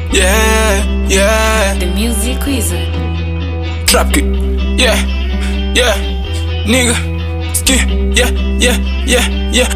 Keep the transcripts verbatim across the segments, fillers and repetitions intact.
Yeah, yeah. The music wizard. Trap kick. Yeah, yeah. Nigga. Ski. Yeah, yeah, yeah, yeah.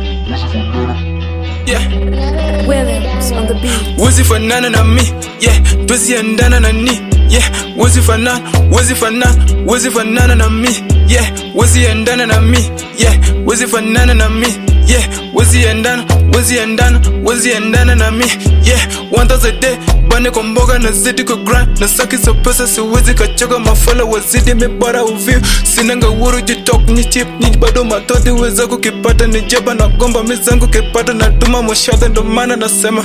Yeah. Williams on the beat. Wezi fanana na mi. Yeah. Twezi endana na ni. Yeah. Wezi fanana. Wezi fanana. Wezi fanana na mi. Yeah. Wezi endana na mi. Yeah. Wezi fanana na mi. Yeah. Wezi endana. Wezi endana. Wezi endana na mi. Yeah. One thousand a day. Bane komboga na zidi ko grind. Na saki so pesa siwezi kachoka. Mafala wazidi mebara uvio. Sinanga wuru jitok ni chip. Ni bado matodi weza kukipata. Ni jeba na gomba mizangu kipata. Na tuma moshada ndo mana nasema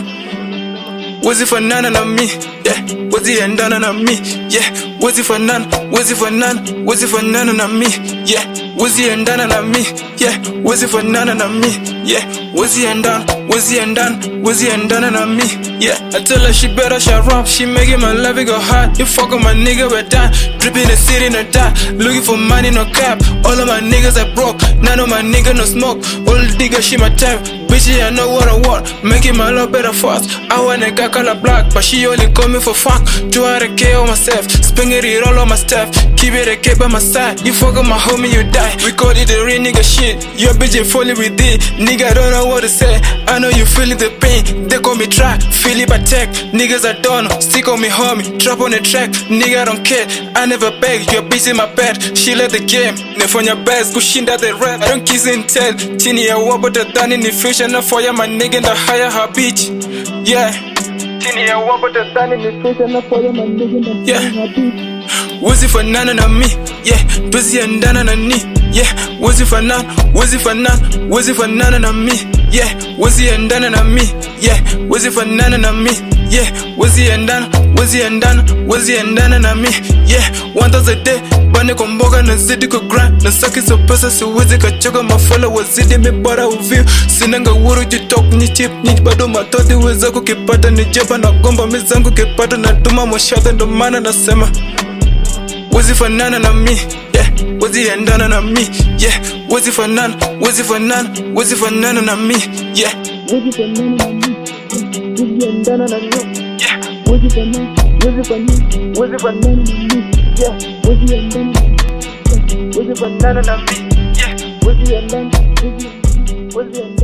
wezi fanana na mi. Yeah. Wezi endana na mi. Yeah. Wezi fanana. Wezi fanana. Wezi fanana na mi. Yeah. Wezi endana na mi. Yeah. Wezi fanana na mi. Yeah. Wezi endana. Wezi endana. Wezi endana na mi. Yeah. I tell her she better shut up. She making my life go hard. You fuck with my nigga, we're done. Dripping the city, no die. Looking for money, no cap. All of my niggas are broke. None of my niggas no smoke. Old nigga, she my type. Bitch, I know what I want. Making my love better fast. I want a guy color black, but she only call me for fuck. two hundred K on myself. Spending it all on my stuff. Keep it a K by my side. You fuck with my homie, you die. We call it the real nigga shit. Your bitch ain't falling with it. Nigga don't know what to say. I know you feeling the pain. They call me try. Feel it by tech. Niggas I don't know. Stick on me homie. Drop on the track. Nigga I don't care. I never beg. Your bitch in my bed. She left the game. Nefanya best. Kushinda the rap. I don't kiss and tell. Chini ya wabo the done in the future. Na fire my nigga the higher her bitch. Yeah. Chini ya wabo the done in the future. Na fire my nigga the higher her bitch. Wezi fanana na mi. Yeah. Twezi endana na ni. Yeah. Wezi fanana. Wezi fanana. Wezi fanana na mi. Yeah. Wezi endana na mi. Yeah. Wezi fanana na mi. Yeah. Wezi endana. Wezi endana. Wezi endana na mi. Yeah. One thousand a day. Bane komboga na zidi ko grind. Na saki so pesa siwezi kachoka. Mafala wazidi mebara uvio. Sinanga wuru jitok ni chip. Ni bado matodi weza kukipata. Ni jeba na gomba mizangu kipata. Na tuma moshada ndo mana nasema wezi fanana na mi. Yeah. Wezi endana na mi. Yeah. Wezi fanana. Wezi fanana. Wezi fanana na mi. Yeah. Wezi fanana na mi. Wezi endana na mi. Yeah. Wezi fanana. Wezi fanana. Wezi fanana na mi. Yeah. Wezi endana. Wezi fanana na mi. Yeah. Wezi endana. Wezi endana.